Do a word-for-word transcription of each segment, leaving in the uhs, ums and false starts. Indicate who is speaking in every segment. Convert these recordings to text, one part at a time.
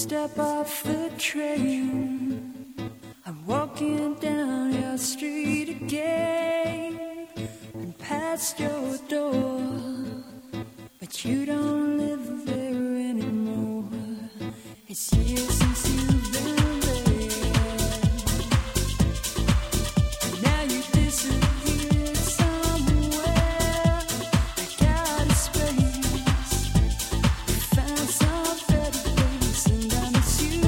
Speaker 1: step off the train, I'm walking down your street again and past your door, but you don't live there anymore. It's years since you've been there, and now you disappeared somewhere. I got a space, you found some better place, and I miss you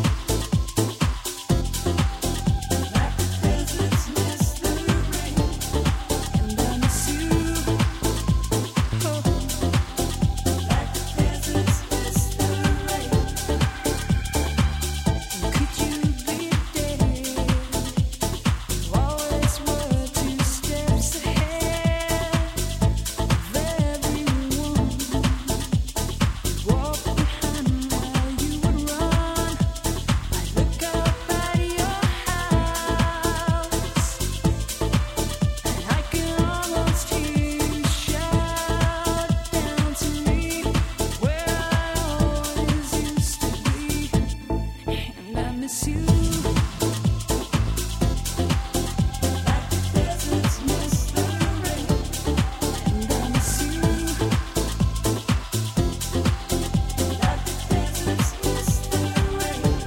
Speaker 1: like the deserts miss the rain, and I miss you, oh, like the deserts miss the rain. And could you be there? You always were two steps ahead of everyone. Walk behind while you would run. I look up at your house, and I can almost hear you shout down to me where I always used to be, and I miss you like the deserts miss the rain, and I miss you like the deserts miss the rain.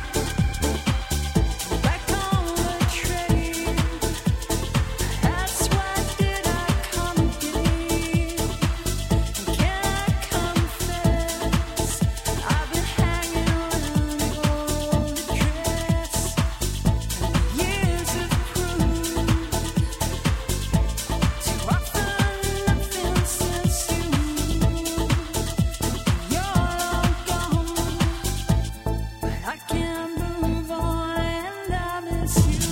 Speaker 1: Back on the train, that's why did I come again? Can I confess I've been hanging around your old address, and the years have proved to offer nothing since you you're long gone, but I can't move on, and I miss you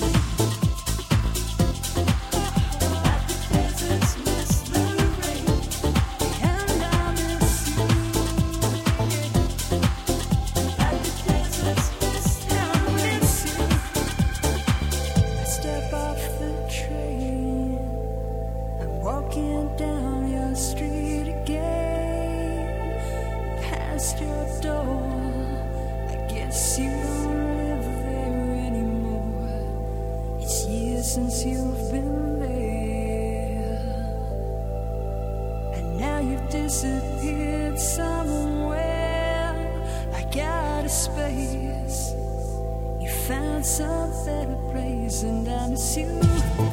Speaker 1: like the deserts miss the rain, and I miss you like the deserts miss the rain. I step off the train, I'm walking down your street again, past your door. I guess you don't live there anymore. It's years since you've been there, and now you've disappeared somewhere. I got a space, you found some better place, and I miss you.